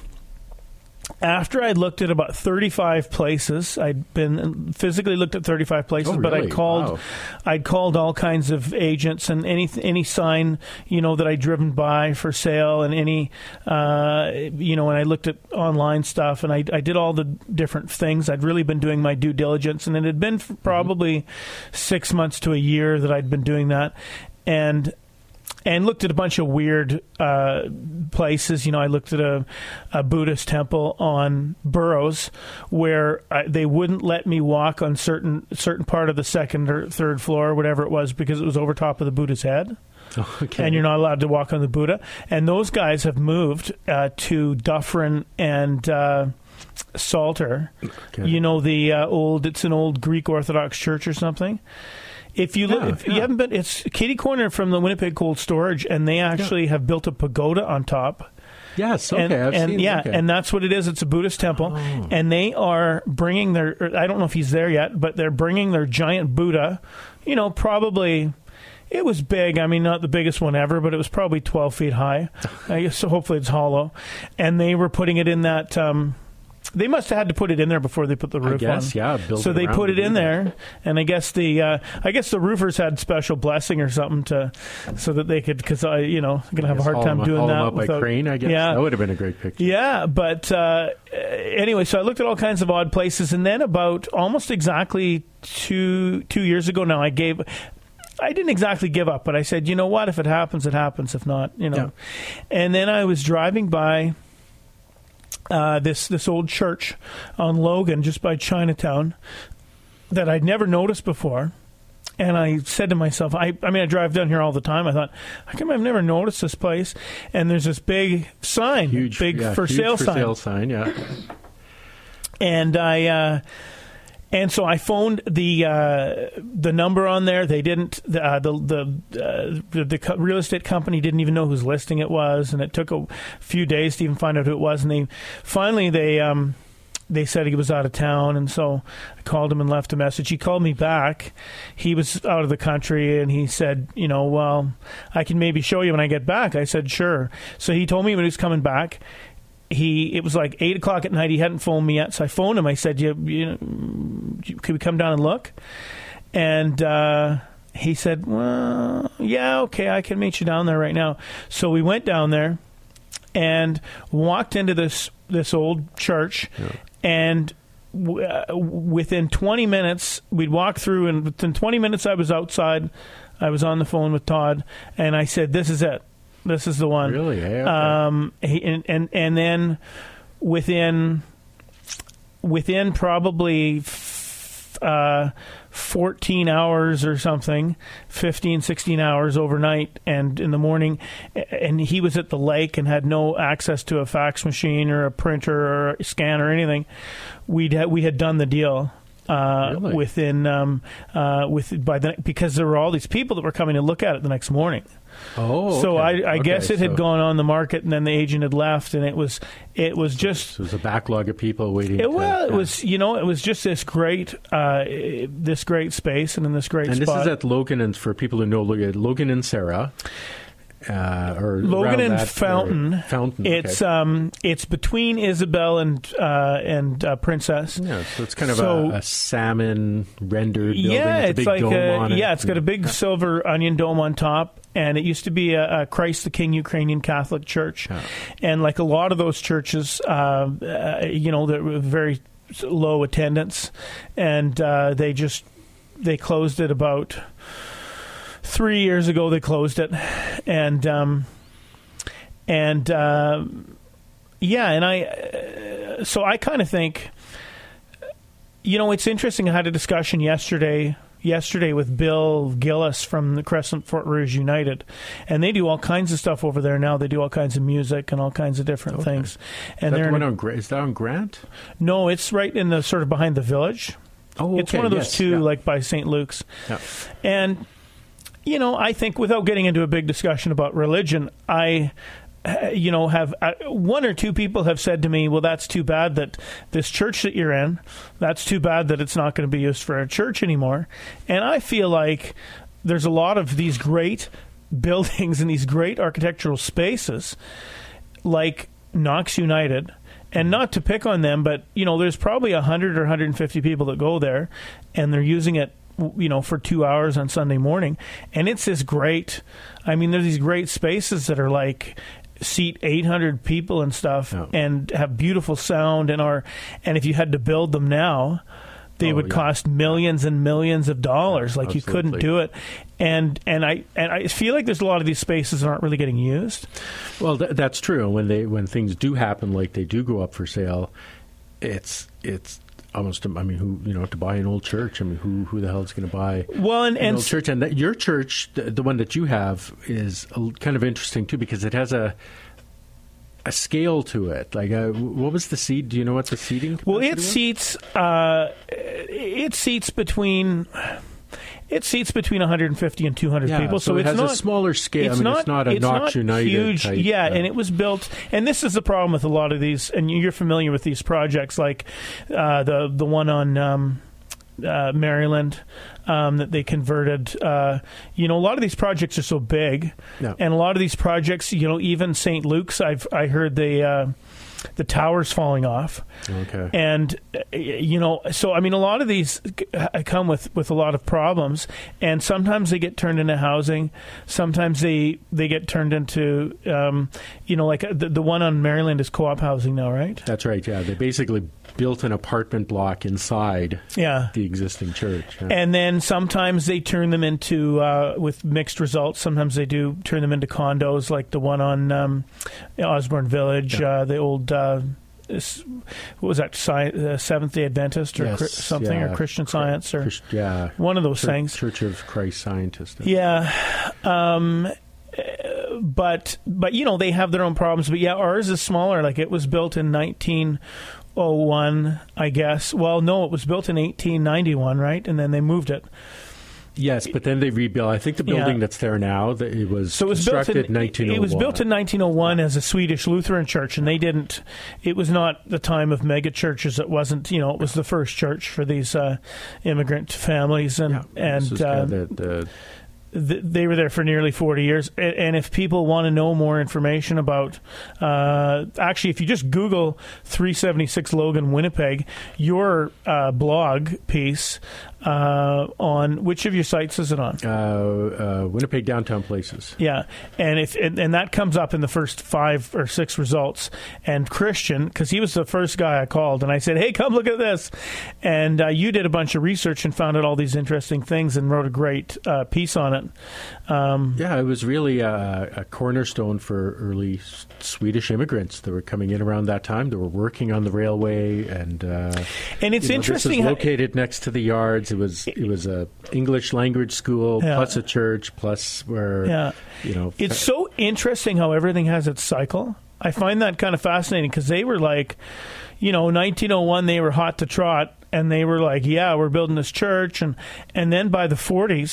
after I'd looked at about thirty-five places, I'd been physically looked at thirty-five places, oh, but really? I called, wow. I'd called all kinds of agents and any any sign, you know, that I'd driven by for sale, and any, uh, you know, and I looked at online stuff, and I I did all the different things. I'd really been doing my due diligence, and it had been probably mm-hmm. six months to a year that I'd been doing that, and. And looked at a bunch of weird uh, places. You know, I looked at a, a Buddhist temple on Burroughs where I, they wouldn't let me walk on certain certain part of the second or third floor or whatever it was because it was over top of the Buddha's head. Okay. And you're not allowed to walk on the Buddha. And those guys have moved uh, to Dufferin and uh, Salter. Okay. You know, the uh, old, it's an old Greek Orthodox church or something. If you look, yeah, if yeah. you haven't been, it's kitty corner from the Winnipeg Cold Storage, and they actually yeah. have built a pagoda on top. Yes, okay, and, I've and seen yeah, okay. and that's what it is. It's a Buddhist temple, oh. and they are bringing their. I don't know if he's there yet, but they're bringing their giant Buddha. You know, probably. It was big. I mean, not the biggest one ever, but it was probably twelve feet high. I guess, so hopefully it's hollow, and they were putting it in that. Um, They must have had to put it in there before they put the roof I guess, on. yeah. Build so it they put it in that. there, and I guess the uh, I guess the roofers had special blessing or something to so that they could because I you know gonna have a hard time haul doing haul that them up without, by crane. I guess yeah that would have been a great picture. Yeah, but uh, anyway, so I looked at all kinds of odd places, and then about almost exactly two two years ago now, I gave. I didn't exactly give up, but I said, you know what? If it happens, it happens. If not, you know. Yeah. And then I was driving by. Uh, this this old church on Logan, just by Chinatown, that I'd never noticed before. And I said to myself, I, I mean, I drive down here all the time. I thought, how come I've never noticed this place? And there's this big sign, huge, big yeah, for huge sale for sign. sale sign, yeah. And I. Uh, And so I phoned the uh, the number on there. They didn't. Uh, the the uh, the, the co- real estate company didn't even know whose listing it was, and it took a few days to even find out who it was. And they finally they um, they said he was out of town, and so I called him and left a message. He called me back. He was out of the country, and he said, you know, well, I can maybe show you when I get back. I said, sure. So he told me when he was coming back. He it was like eight o'clock at night. He hadn't phoned me yet, so I phoned him. I said, "You, you, could we come down and look?" And uh, he said, "Well, yeah, okay, I can meet you down there right now." So we went down there and walked into this this old church, yeah. and w- uh, within twenty minutes, we'd walk through, and within twenty minutes, I was outside. I was on the phone with Todd, and I said, "This is it. This is the one." Really? Hey, okay. Um, he, and, and and then within within probably f- uh, fourteen hours or something, fifteen, sixteen hours overnight, and in the morning, and he was at the lake and had no access to a fax machine or a printer or a scan or anything. We'd ha- we had done the deal. Uh, really? Within um, uh, with by the because there were all these people that were coming to look at it the next morning. Oh, okay. So I, I okay, guess it had so gone on the market, and then the agent had left, and it was it was just so it was a backlog of people waiting. It, to, well, it yeah. was you know it was just this great uh, this great space and in this great and spot. this is at Logan, and for people who know Logan and Sarah. Uh, or Logan and that, Fountain. Fountain. It's okay. um, it's between Isabel and uh, and uh, Princess. Yeah, so it's kind of so, a, a salmon rendered building. Yeah, with it's a big like dome a, on it. yeah, it's got a big silver onion dome on top, and it used to be a, a Christ the King Ukrainian Catholic church, yeah. and like a lot of those churches, uh, uh, you know, they're very low attendance, and uh, they just they closed it about three years ago. They closed it, and um, and uh, yeah, and I uh, so I kind of think, you know, it's interesting. I had a discussion yesterday. Yesterday with Bill Gillis from the Crescent Fort Rouge United, and they do all kinds of stuff over there now. They do all kinds of music and all kinds of different okay. things. is And that they're the one on Gra- is that on Grant? No, it's right in the sort of behind the village. Oh, okay. It's one of those yes. two, yeah. like by Saint Luke's. Yeah. And you know, I think without getting into a big discussion about religion, I. You know, have uh, one or two people have said to me, well, that's too bad that this church that you're in, that's too bad that it's not going to be used for a church anymore. And I feel like there's a lot of these great buildings and these great architectural spaces like Knox United, and not to pick on them, but, you know, there's probably one hundred or one hundred fifty people that go there and they're using it, you know, for two hours on Sunday morning. And it's this great, I mean, there's these great spaces that are like, seat eight hundred people and stuff, oh. and have beautiful sound, and are and if you had to build them now, they oh, would yeah. cost millions and millions of dollars. Like Absolutely. You couldn't do it, and and I and I feel like there's a lot of these spaces that aren't really getting used. Well, th- that's true. When they when things do happen, like they do go up for sale, it's it's. Almost, I mean, who you know, to buy an old church? I mean, who who the hell is going to buy well, and, an and old church? And that, your church, the, the one that you have, is a, kind of interesting too because it has a a scale to it. Like, uh, what was the seat? Do you know what the seating? Well, it was? seats uh, it seats between. It seats between one hundred fifty and two hundred yeah, people, so, so it it's has not a smaller scale. It's I mean, not, it's not a it's Knox not United huge. type, yeah, uh, and it was built. And this is the problem with a lot of these. And you're familiar with these projects, like uh, the the one on um, uh, Maryland um, that they converted. Uh, you know, a lot of these projects are so big, yeah. and a lot of these projects, you know, even Saint Luke's. I've I heard they. Uh, the tower's falling off. Okay. And, you know, so, I mean, a lot of these come with, with a lot of problems, and sometimes they get turned into housing. Sometimes they, they get turned into, um, you know, like the, the one on Maryland is co-op housing now, right? That's right, yeah. They basically built an apartment block inside yeah. the existing church. Yeah. And then sometimes they turn them into, uh, with mixed results, sometimes they do turn them into condos, like the one on um, Osborne Village, yeah. uh, the old... Uh, what was that? Sci- uh, Seventh-day Adventist or yes, cri- something, yeah. or Christian Science, or Christ, yeah, one of those Church, things. Church of Christ Scientist. Yeah, um, but but you know they have their own problems. But yeah, ours is smaller. Like it was built in nineteen oh one, I guess. Well, no, it was built in eighteen ninety-one, right? And then they moved it. Yes, but then they rebuilt. I think the building yeah. that's there now, that it was so it was constructed built in nineteen oh one. It was built in nineteen oh one as a Swedish Lutheran church, and they didn't. It was not the time of mega churches. It wasn't. You know, it was the first church for these uh, immigrant families, and yeah, and this is uh, kind of the, the they were there for nearly forty years. And if people want to know more information about, uh, actually, if you just Google three seventy-six Logan, Winnipeg, your uh, blog piece uh, on which of your sites is it on? Uh, uh, Winnipeg Downtown Places. Yeah, and if and, and that comes up in the first five or six results. And Christian, because he was the first guy I called, and I said, "Hey, come look at this." And uh, you did a bunch of research and found out all these interesting things and wrote a great uh, piece on it. Um, yeah, it was really a, a cornerstone for early S- Swedish immigrants that were coming in around that time. They were working on the railway, and uh, and it's you know, interesting. This is how, located next to the yards. It was it was a English language school yeah. plus a church plus where yeah. you know. It's so interesting how everything has its cycle. I find that kind of fascinating because they were like, you know, nineteen oh one they were hot to trot. And they were like, yeah, we're building this church. And and then by the forties,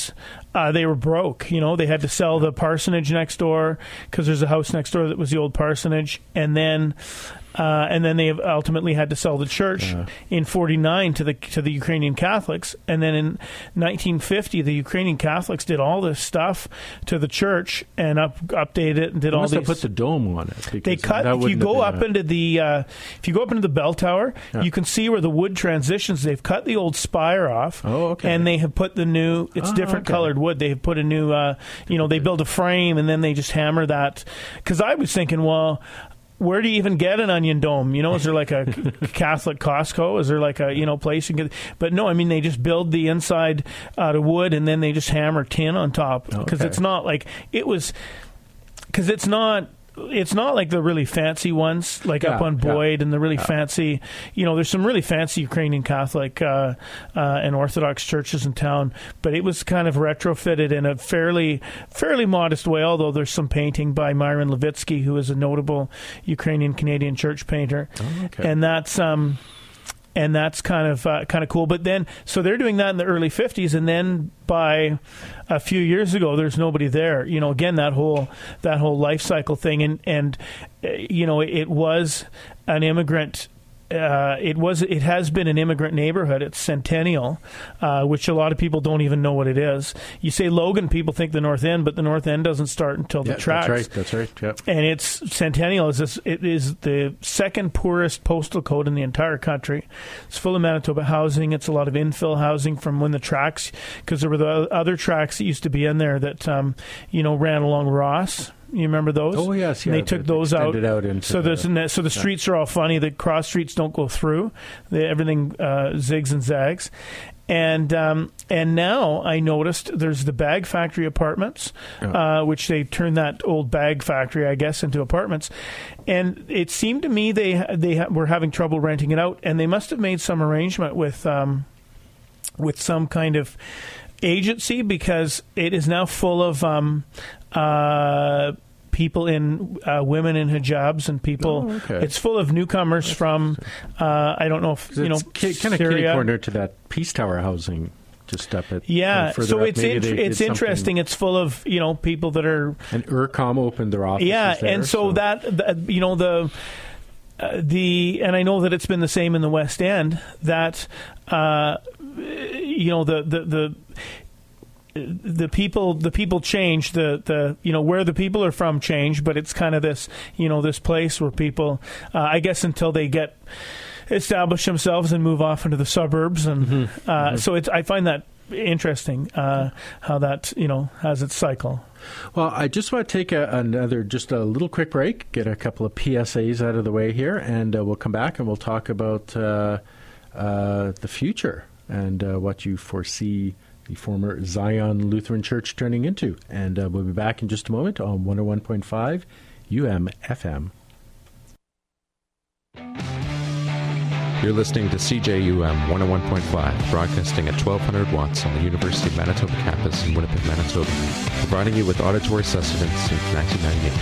uh, they were broke. You know, they had to sell the parsonage next door because there's a house next door that was the old parsonage, and then. Uh, and then they ultimately had to sell the church yeah. in forty-nine to the to the Ukrainian Catholics. And then in nineteen fifty, the Ukrainian Catholics did all this stuff to the church and up, updated it and did they all must these. have put the dome on it. They cut. If you go up a... into the uh, if you go up into the bell tower, yeah. you can see where the wood transitions. They've cut the old spire off. Oh, okay. And they have put the new. It's oh, different okay. colored wood. They have put a new. Uh, you know, they build a frame and then they just hammer that. Because I was thinking, well. Where do you even get an onion dome? You know, is there like a Catholic Costco? Is there like a, you know, place you can get? But no, I mean, they just build the inside out of wood and then they just hammer tin on top. Because okay. it's not like, it was, because it's not, it's not like the really fancy ones, like yeah, up on Boyd yeah. and the really yeah. fancy, you know, there's some really fancy Ukrainian Catholic uh, uh, and Orthodox churches in town, but it was kind of retrofitted in a fairly fairly modest way, although there's some painting by Myron Levitsky, who is a notable Ukrainian-Canadian church painter. Oh, okay. And that's... Um, And that's kind of uh, kind of cool. But then, so they're doing that in the early fifties, and then by a few years ago, there's nobody there. You know, again, that whole that whole life cycle thing, and and uh, you know, it, it was an immigrant. Uh, it was. It has been an immigrant neighborhood. It's Centennial, uh, which a lot of people don't even know what it is. You say Logan, people think the North End, but the North End doesn't start until yeah, the tracks. That's right. That's right. Yep. And it's Centennial is this, it is the second poorest postal code in the entire country. It's full of Manitoba housing. It's a lot of infill housing from when the tracks, because there were the other tracks that used to be in there that um, you know ran along Ross. You remember those? Oh yes, yeah. And they took those out. out into so the, there's so the streets yeah. are all funny. The cross streets don't go through. They, everything uh, zigs and zags. And um, and now I noticed there's the Bag Factory apartments, oh. uh, which they turned that old bag factory, I guess, into apartments. And it seemed to me they they ha- were having trouble renting it out, and they must have made some arrangement with um, with some kind of agency, because it is now full of um, uh, people in uh, women in hijabs and people. Oh, okay. It's full of newcomers That's from uh, I don't know if you know ki- kind of kitty corner to that Peace Tower housing. Just up at yeah, so up, it's int- it's interesting. It's full of you know people that are and Urcom opened their offices. Yeah, there, and so, so. that, that you know the. Uh, the and I know that it's been the same in the West End, that uh, you know the the the the people the people change, the the you know where the people are from change, but it's kind of this you know this place where people uh, I guess until they get establish themselves and move off into the suburbs, and mm-hmm. Uh, mm-hmm. so it's I find that interesting uh, how that you know has its cycle. Well, I just want to take a, another, just a little quick break, get a couple of P S As out of the way here, and uh, we'll come back and we'll talk about uh, uh, the future and uh, what you foresee the former Zion Lutheran Church turning into. And uh, we'll be back in just a moment on one oh one point five U M F M. You're listening to C J U M one oh one point five, broadcasting at twelve hundred watts on the University of Manitoba campus in Winnipeg, Manitoba, providing you with auditory sustenance since nineteen ninety-eight.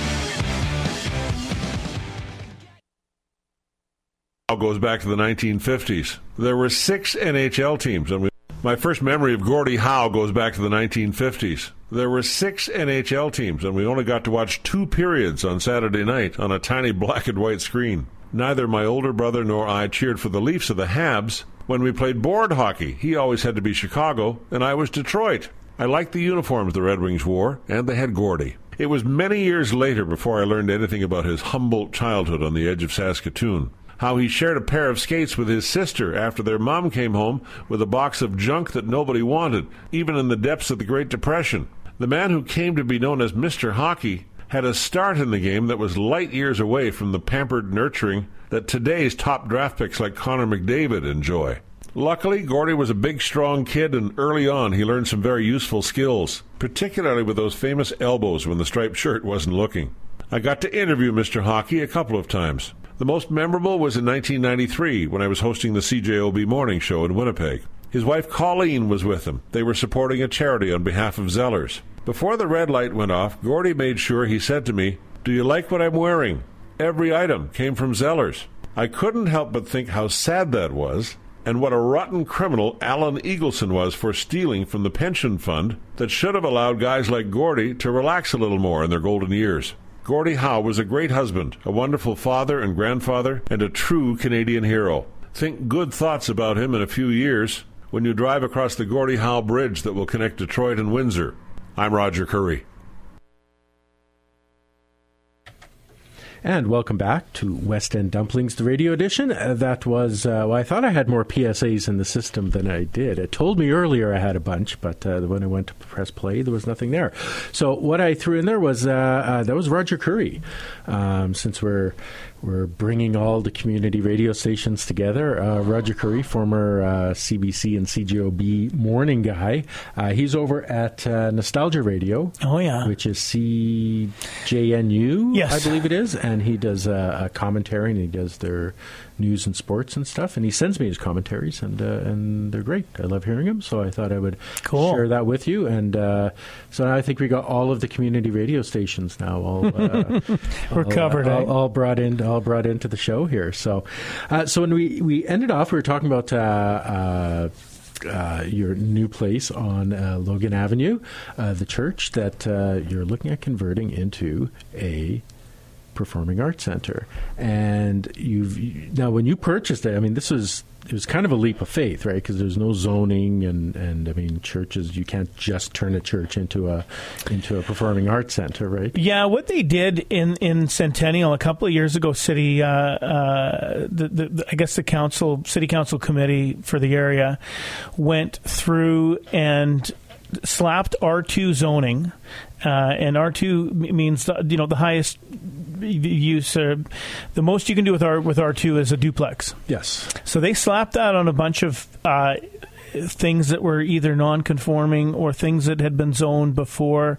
Goes back to the nineteen fifties. There were six N H L teams. And we, my first memory of Gordie Howe goes back to the nineteen fifties. There were six N H L teams, and we only got to watch two periods on Saturday night on a tiny black and white screen. Neither my older brother nor I cheered for the Leafs or the Habs. When we played board hockey, he always had to be Chicago, and I was Detroit. I liked the uniforms the Red Wings wore, and they had Gordie. It was many years later before I learned anything about his Humboldt childhood on the edge of Saskatoon. How he shared a pair of skates with his sister after their mom came home with a box of junk that nobody wanted, even in the depths of the Great Depression. The man who came to be known as Mister Hockey had a start in the game that was light years away from the pampered nurturing that today's top draft picks like Connor McDavid enjoy. Luckily, Gordie was a big, strong kid, and early on he learned some very useful skills, particularly with those famous elbows when the striped shirt wasn't looking. I got to interview Mister Hockey a couple of times. The most memorable was in nineteen ninety-three when I was hosting the C J O B Morning Show in Winnipeg. His wife Colleen was with him. They were supporting a charity on behalf of Zellers. Before the red light went off, Gordie made sure he said to me, "Do you like what I'm wearing?" Every item came from Zellers. I couldn't help but think how sad that was, and what a rotten criminal Alan Eagleson was for stealing from the pension fund that should have allowed guys like Gordie to relax a little more in their golden years. Gordie Howe was a great husband, a wonderful father and grandfather, and a true Canadian hero. Think good thoughts about him in a few years when you drive across the Gordie Howe Bridge that will connect Detroit and Windsor. I'm Roger Curry. And welcome back to West End Dumplings, the radio edition. Uh, that was, uh, well, I thought I had more P S As in the system than I did. It told me earlier I had a bunch, but uh, when I went to press play, there was nothing there. So what I threw in there was, uh, uh, that was Roger Curry. Um, since we're we're bringing all the community radio stations together, uh, Roger Curry, former uh, C B C and C J O B morning guy, uh, he's over at uh, Nostalgia Radio. Oh, yeah. Which is C J N U, yes. I believe it is. And he does uh, a commentary, and he does their news and sports and stuff. And he sends me his commentaries, and uh, and they're great. I love hearing them, so I thought I would cool. share that with you. And uh, so I think we got all of the community radio stations now. All uh, we're all, covered. Uh, eh? all, all brought in, all brought into the show here. So, uh, so when we we ended off, we were talking about. Uh, uh, Uh, your new place on uh, Logan Avenue, uh, the church that uh, you're looking at converting into a performing arts center. And you've you, now when you purchased it, I mean, this was it was kind of a leap of faith, right? Because there's no zoning, and, and I mean, churches, you can't just turn a church into a into a performing arts center, right? Yeah, what they did in, in Centennial a couple of years ago, city, uh, uh, the, the, I guess the council, city council committee for the area went through and slapped R two zoning, uh, and R two means, you know, the highest use, uh, the most you can do with R with R two is a duplex. Yes. So they slapped that on a bunch of uh, things that were either non-conforming or things that had been zoned before,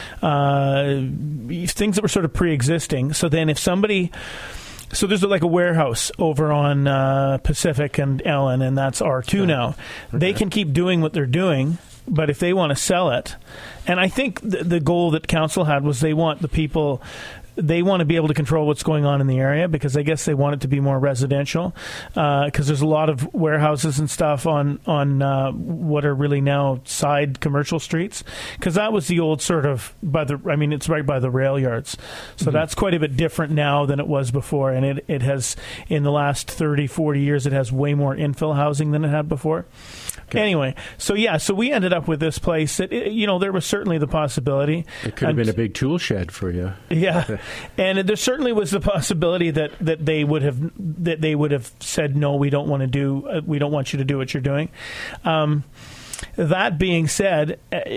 uh, things that were sort of pre-existing. So then if somebody... So there's like a warehouse over on uh, Pacific and Ellen, and that's R two okay. now. Okay. They can keep doing what they're doing, but if they want to sell it, and I think the, the goal that council had was they want the people... They want to be able to control what's going on in the area, because I guess they want it to be more residential, because uh, there's a lot of warehouses and stuff on on uh, what are really now side commercial streets, because that was the old sort of by the I mean it's right by the rail yards, so mm-hmm. that's quite a bit different now than it was before, and it, it has in the last thirty, forty years it has way more infill housing than it had before. Okay. Anyway, so yeah, so we ended up with this place that, you know, there was certainly the possibility. It could have been a big tool shed for you. Yeah. And there certainly was the possibility that, that they would have that they would have said, no, we don't want to do uh, we don't want you to do what you're doing. Um, that being said,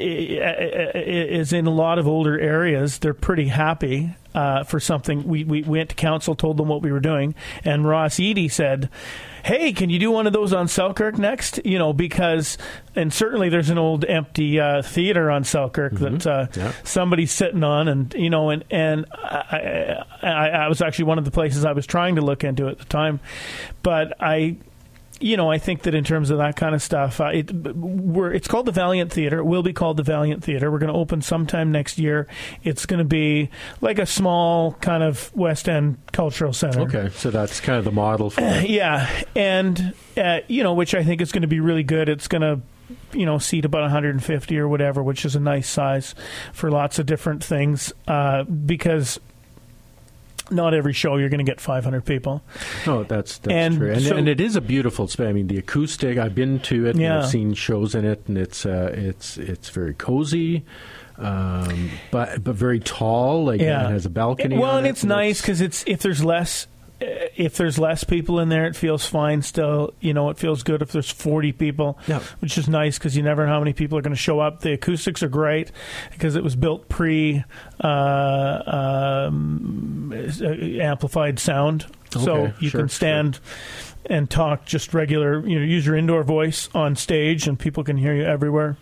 is in a lot of older areas, they're pretty happy uh, for something. We, we went to council, told them what we were doing, and Ross Eady said, hey, can you do one of those on Selkirk next? You know, because, and certainly there's an old empty uh, theater on Selkirk mm-hmm. that uh, yeah. somebody's sitting on, and, you know, and, and I, I, I was actually one of the places I was trying to look into at the time, but I... You know, I think that in terms of that kind of stuff, uh, it, we're, it's called the Valiant Theater. It will be called the Valiant Theater. We're going to open sometime next year. It's going to be like a small kind of West End cultural center. Okay, so that's kind of the model for it. Yeah, and, uh, you know, which I think is going to be really good. It's going to, you know, seat about one hundred fifty or whatever, which is a nice size for lots of different things, uh, because... Not every show you're going to get five hundred people. Oh, that's, that's and true. And, so, and it is a beautiful space. I mean, the acoustic, I've been to it, yeah. and I've seen shows in it, and it's uh, it's it's very cozy, um, but but very tall. Like yeah. it has a balcony. Well, on and it, it's and nice because it's if there's less. If there's less people in there, it feels fine still. You know, it feels good if there's forty people, yeah. which is nice because you never know how many people are going to show up. The acoustics are great because it was built pre uh, um, amplified sound. Okay, so you sure, can stand sure. and talk just regular, you know, use your indoor voice on stage and people can hear you everywhere.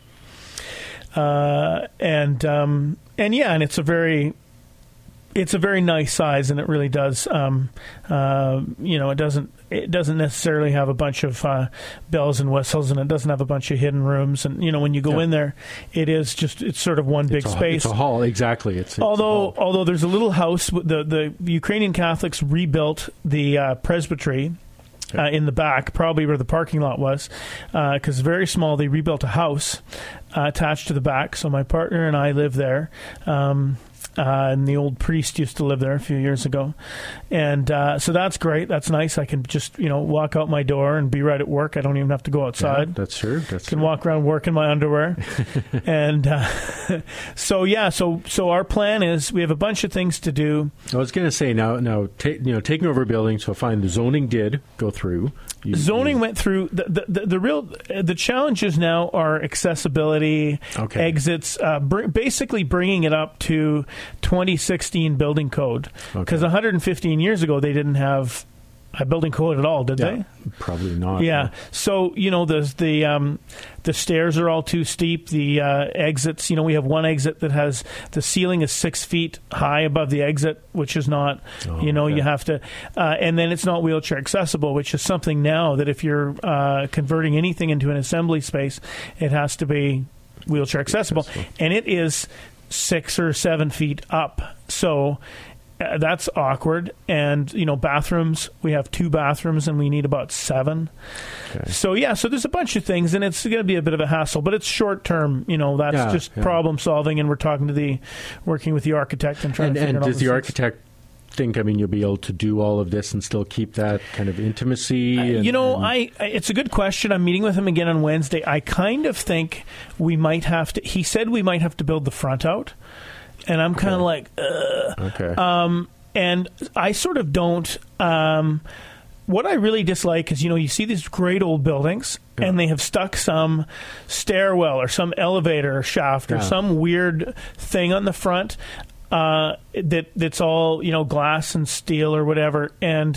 Uh, and um, and yeah, and it's a very... It's a very nice size, and it really does. Um, uh, you know, it doesn't. It doesn't necessarily have a bunch of uh, bells and whistles, and it doesn't have a bunch of hidden rooms. And you know, when you go yeah. in there, it is just. It's sort of one it's big a, space. It's a hall, exactly. It's, it's although although there's a little house. The the Ukrainian Catholics rebuilt the uh, presbytery. okay. uh, in the back, probably where the parking lot was, because uh, very small. They rebuilt a house uh, attached to the back, so my partner and I live there. Um, Uh, and the old priest used to live there a few years ago. And uh, so that's great. That's nice. I can just, you know, walk out my door and be right at work. I don't even have to go outside. Yeah, that's true. That's I can true. walk around work in my underwear. and uh, so, yeah, so so our plan is we have a bunch of things to do. I was going to say, now, now ta- you know, taking over buildings, so fine, the zoning did go through. You, Zoning you, went through. The, the, the, the real the challenges now are accessibility, okay. exits, uh, br- basically bringing it up to twenty sixteen building code. Because okay. one hundred fifteen years ago, they didn't have a building code at all, did yeah, they? Probably not. Yeah. No. So, you know, the the um, the stairs are all too steep. The uh, exits, you know, we have one exit that has the ceiling is six feet high above the exit, which is not, oh, you know, okay. you have to, uh, and then it's not wheelchair accessible, which is something now that if you're uh, converting anything into an assembly space, it has to be wheelchair accessible. accessible. And it is six or seven feet up. So, Uh, that's awkward. And, you know, bathrooms, we have two bathrooms and we need about seven. Okay. So, yeah, so there's a bunch of things, and it's going to be a bit of a hassle, but it's short term. You know, that's yeah, just yeah. problem solving, and we're talking to the, working with the architect and trying and, to figure and out does the architect think, I mean, you'll be able to do all of this and still keep that kind of intimacy? And, uh, you know, and I, I it's a good question. I'm meeting with him again on Wednesday. I kind of think we might have to, he said we might have to build the front out. And I'm kind of okay. like, ugh. Okay. Um, and I sort of don't. Um, what I really dislike is, you know, you see these great old buildings, yeah. and they have stuck some stairwell or some elevator shaft or yeah. some weird thing on the front uh, that that's all, you know, glass and steel or whatever. And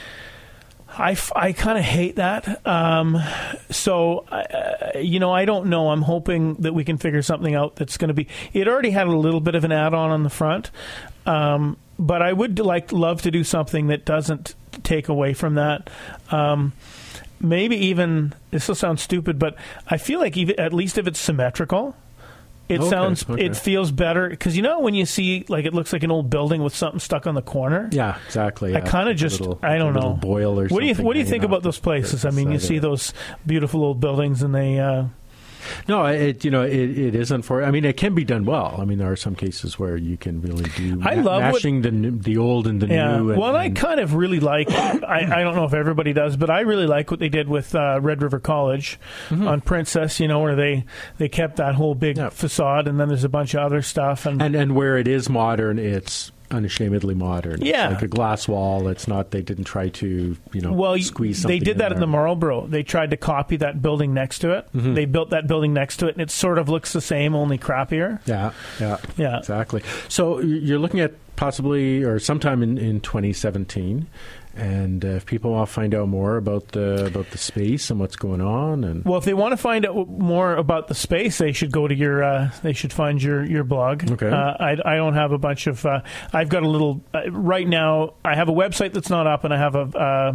I, I kind of hate that. Um, so, uh, you know, I don't know. I'm hoping that we can figure something out that's going to be... It already had a little bit of an add-on on the front, um, but I would like love to do something that doesn't take away from that. Um, maybe even... This will sound stupid, but I feel like even at least if it's symmetrical... It okay, sounds, okay. it feels better because, you know, when you see like it looks like an old building with something stuck on the corner. Yeah, exactly. I yeah. kind of just, little, I don't know. Boil or what do you, something what do you think about those places? I mean, you see those beautiful old buildings, and they. Uh, no, it you know it, it is unfortunate. I mean, it can be done well. I mean, there are some cases where you can really do. I ma- love mashing what, the new, the old and the yeah. new. And, well, I and, kind of really like. I, I don't know if everybody does, but I really like what they did with uh, Red River College mm-hmm. on Princess. You know, where they, they kept that whole big yeah. facade, and then there's a bunch of other stuff, and and, and where it is modern, it's unashamedly modern. Yeah. It's like a glass wall. It's not, they didn't try to, you know, well, squeeze something they did in that there. at the Marlborough. They tried to copy that building next to it. Mm-hmm. They built that building next to it, and it sort of looks the same, only crappier. Yeah, yeah, yeah, exactly. So you're looking at possibly, or sometime in, in twenty seventeen, and uh, if people want to find out more about the about the space and what's going on, and well, if they want to find out more about the space, they should go to your. Uh, they should find your, your blog. Okay. Uh, I I don't have a bunch of. Uh, I've got a little. Uh, right now, I have a website that's not up, and I have a. Uh,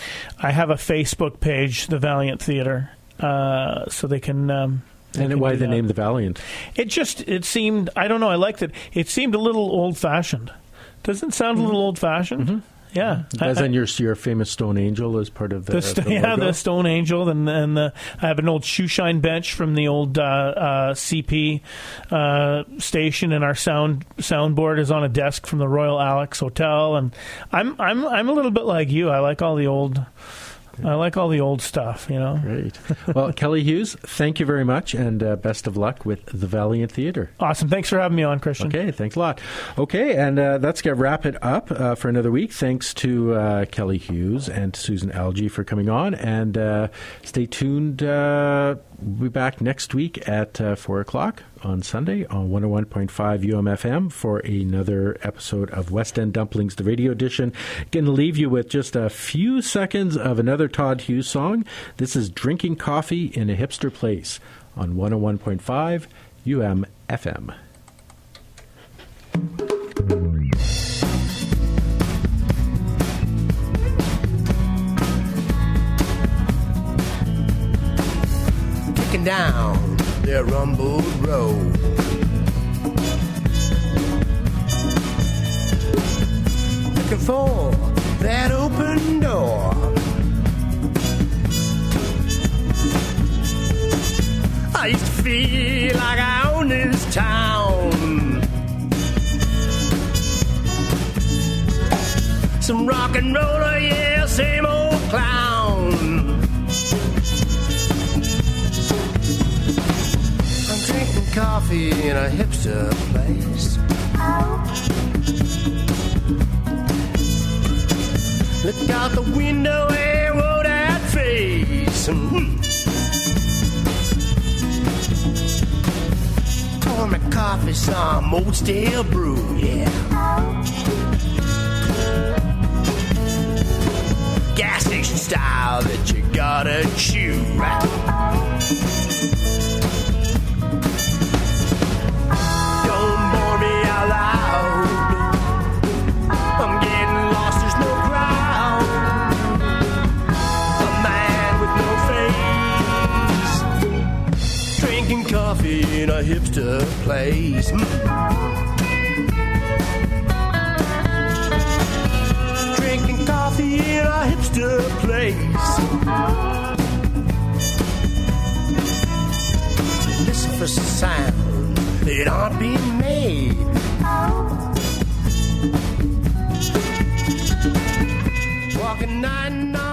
I have a Facebook page, the Valiant Theater, uh, so they can. Um, they and can why do the that. name the Valiant? It just it seemed. I don't know. I liked it. It seemed a little old fashioned. Doesn't it sound a little old fashioned? Mm-hmm. Yeah, as I, in your your famous Stone Angel as part of the, the, st- the yeah logo? the Stone Angel, and and the, I have an old shoeshine bench from the old uh, uh, C P uh, station, and our sound soundboard is on a desk from the Royal Alex Hotel, and I'm I'm I'm a little bit like you. I like all the old. I like all the old stuff, you know. Great. Well, Kelly Hughes, thank you very much, and uh, best of luck with the Valiant Theater. Awesome. Thanks for having me on, Christian. Okay, thanks a lot. Okay, and uh, that's going to wrap it up uh, for another week. Thanks to uh, Kelly Hughes and Susan Algie for coming on, and uh, stay tuned. Uh, we'll be back next week at uh, four o'clock on Sunday on one oh one point five U M F M for another episode of West End Dumplings, the radio edition. Going to leave you with just a few seconds of another Todd Hughes song. This is Drinking Coffee in a Hipster Place on one oh one point five U M F M. Kicking down their rumbled road, looking for that open door. feel like I own this town. Some rock and roller, yeah, same old clown. I'm drinking coffee in a hipster place. Look out the window and roll that face. Mm-hmm. Pour me coffee, some old stale brew, yeah. Gas station style that you gotta chew, right? Don't bore me out loud. I'm getting lost, there's no crowd. A man with no face, drinking coffee in a hipster place. Mm. Drinking coffee in a hipster place. Listen for sound that aren't being made. Walking night and night.